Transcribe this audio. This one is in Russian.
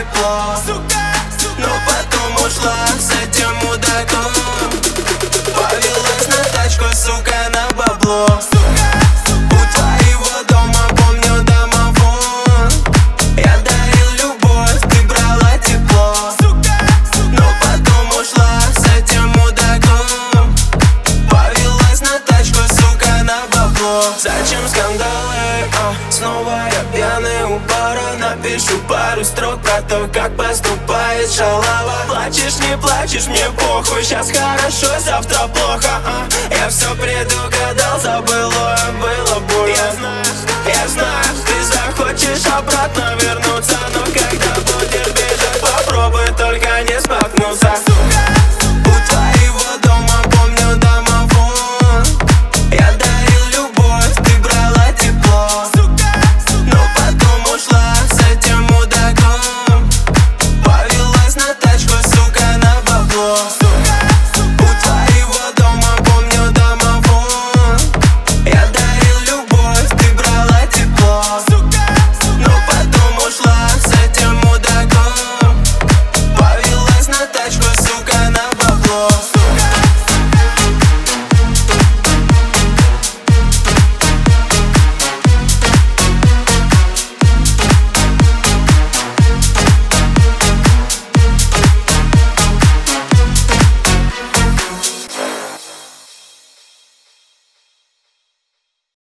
тепло, но потом ушла с этим мудаком. Повелась на тачку, сука, на бабло. У твоего дома помню домофон. Я дарил любовь, ты брала тепло, но потом ушла с этим мудаком. Повелась на тачку, сука, на бабло. Зачем скандалы? Снова я пьяный у бара. Напишу пару строк про то, как поступает шалава. Плачешь, не плачешь, мне похуй. Сейчас хорошо, завтра плохо. Я все предугадал, забылое было больно. Я знаю, ты захочешь обратно вернуть.